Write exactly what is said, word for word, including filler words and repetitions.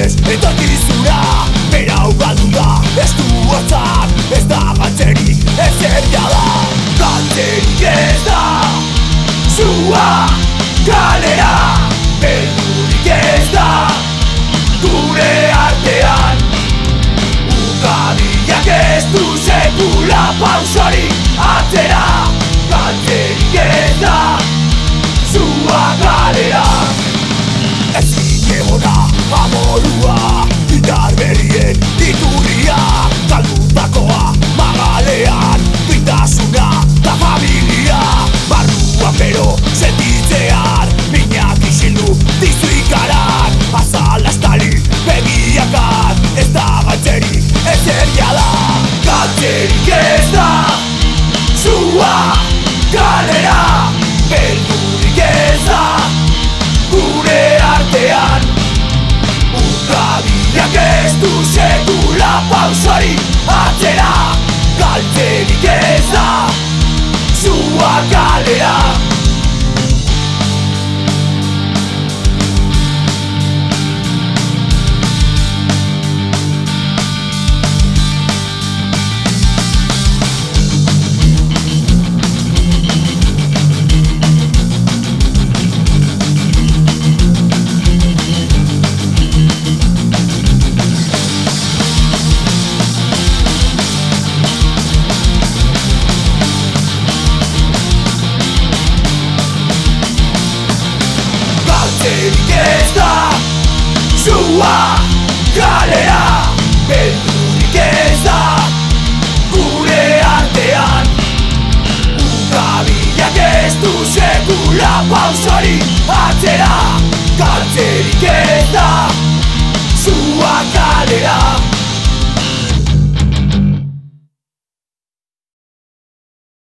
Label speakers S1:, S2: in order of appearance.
S1: ez etorkizuna. Berau galdu da, ez du hortzak, ez da galtzerik, ezer jada. Galtzerik ez da, sua kalera. Beldurik ez da, gure artean. Ukabilak ez du sekula pausorik atzera. Galtzerik ez da, sua kalera. Ezin egona amorua, indar berrien iturria. Galdutakoa magalean, duintasuna da familia. Barruan bero sentitzean, minak isildu dizu ikaran. Azala estali begiakan, ez da galtzerik ezer jada. Galtzerik ez da, sua kalera. Beldurik ez da, gure artean. Ukabilak ez du sekula pausorik atzera. Galtzerik ez da, sua kalera. Galtzerik ez da, sua kalera. Beldurik ez da, gure artean. Ukabilak ez du sekula pausorik atzera. Galtzerik ez da, sua kalera.